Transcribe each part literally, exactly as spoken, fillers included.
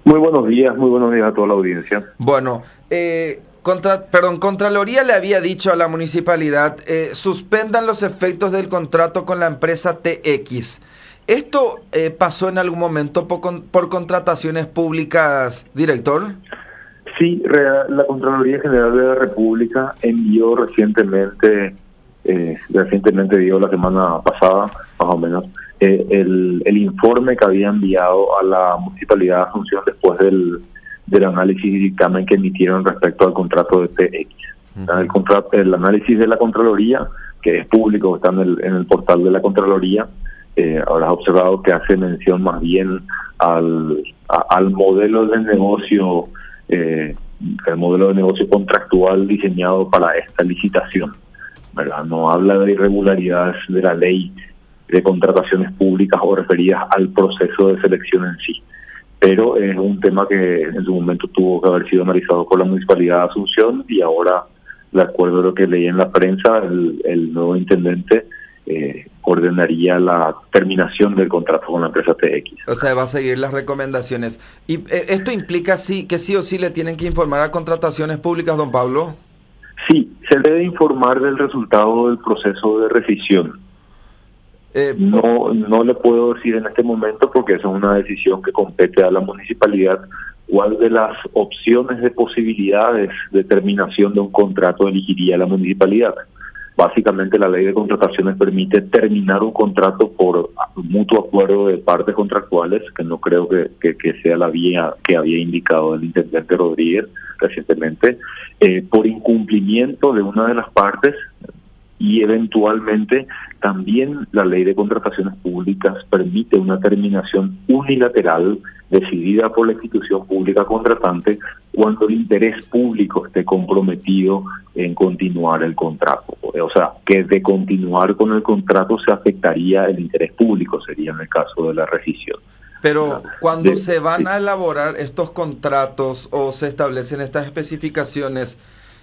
Muy buenos días, muy buenos días a toda la audiencia. Bueno, eh, contra, perdón, Contraloría le había dicho a la municipalidad, eh, suspendan los efectos del contrato con la empresa T X. ¿Esto eh, pasó en algún momento por, por contrataciones públicas, director? Sí, la Contraloría General de la República envió recientemente, eh, recientemente dio la semana pasada, más o menos, eh, el, el informe que había enviado a la Municipalidad de Asunción después del, del análisis y dictamen que emitieron respecto al contrato de T X. Uh-huh. El, contrato, el análisis de la Contraloría, que es público, está en el, en el portal de la Contraloría, eh, habrás observado que hace mención más bien al, a, al modelo de negocio, eh, el modelo de negocio contractual diseñado para esta licitación, ¿verdad? No habla de irregularidades de la ley de contrataciones públicas o referidas al proceso de selección en sí, pero es un tema que en su momento tuvo que haber sido analizado por la Municipalidad de Asunción y ahora, de acuerdo a lo que leí en la prensa, el, el nuevo intendente eh, ordenaría la terminación del contrato con la empresa T X. O sea, va a seguir las recomendaciones. ¿Y eh, esto implica sí que sí o sí le tienen que informar a contrataciones públicas, don Pablo? Sí, se debe informar del resultado del proceso de rescisión. Eh, no, no le puedo decir en este momento, porque esa es una decisión que compete a la municipalidad, cuál de las opciones de posibilidades de terminación de un contrato elegiría la municipalidad. Básicamente la ley de contrataciones permite terminar un contrato por mutuo acuerdo de partes contractuales, que no creo que, que, que sea la vía que había indicado el intendente Rodríguez recientemente, eh, por incumplimiento de una de las partes, y eventualmente también la ley de contrataciones públicas permite una terminación unilateral decidida por la institución pública contratante cuando el interés público esté comprometido en continuar el contrato. O sea, que de continuar con el contrato se afectaría el interés público, sería en el caso de la rescisión. Pero cuando de, se van sí. a elaborar estos contratos o se establecen estas especificaciones,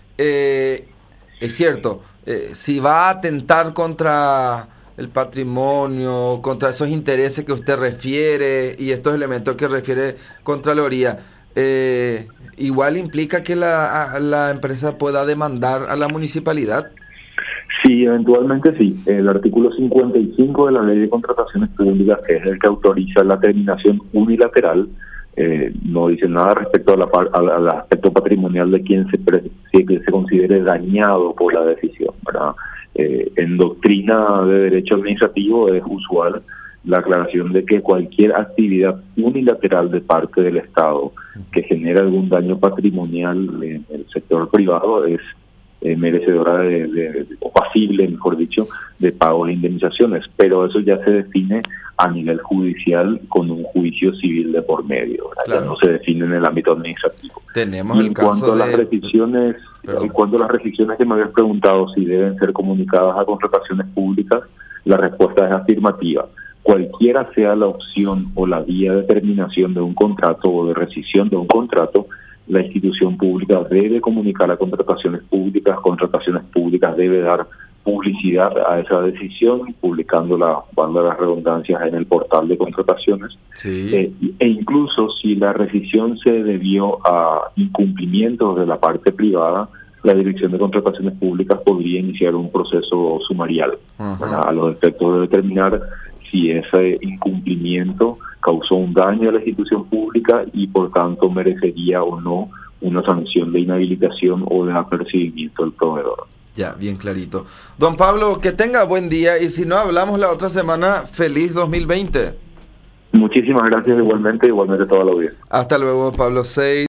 eh, es cierto, eh, si va a atentar contra el patrimonio, contra esos intereses que usted refiere y estos elementos que refiere Contraloría, eh, igual implica que la, la empresa pueda demandar a la municipalidad. Sí, eventualmente sí. El artículo cincuenta y cinco de la Ley de Contrataciones Públicas, que es el que autoriza la terminación unilateral, eh, no dice nada respecto a la, al, al aspecto patrimonial de quien se, pre, que se considere dañado por la decisión, ¿verdad? Eh, en doctrina de derecho administrativo es usual la aclaración de que cualquier actividad unilateral de parte del Estado que genere algún daño patrimonial en el sector privado es eh, merecedora de, de, de, o pasible, mejor dicho, de pagos e indemnizaciones, pero eso ya se define a nivel judicial con un juicio civil de por medio, claro. Ya no se define en el ámbito administrativo. Tenemos y el en caso cuanto a las de... restricciones, en cuanto a las restricciones que me habías preguntado si deben ser comunicadas a contrataciones públicas, la respuesta es afirmativa. Cualquiera sea la opción o la vía de terminación de un contrato o de rescisión de un contrato, la institución pública debe comunicar a contrataciones públicas, contrataciones públicas debe dar publicidad a esa decisión, publicándola, dando las redundancias en el portal de contrataciones, sí. eh, e incluso si la rescisión se debió a incumplimientos de la parte privada, la Dirección de Contrataciones Públicas podría iniciar un proceso sumarial, uh-huh. a los efectos de determinar si ese incumplimiento causó un daño a la institución pública y por tanto merecería o no una sanción de inhabilitación o de apercibimiento del proveedor. Ya, bien clarito. Don Pablo, que tenga buen día y si no hablamos la otra semana, feliz dos mil veinte. Muchísimas gracias igualmente, igualmente a toda la audiencia. Hasta luego, Pablo seis.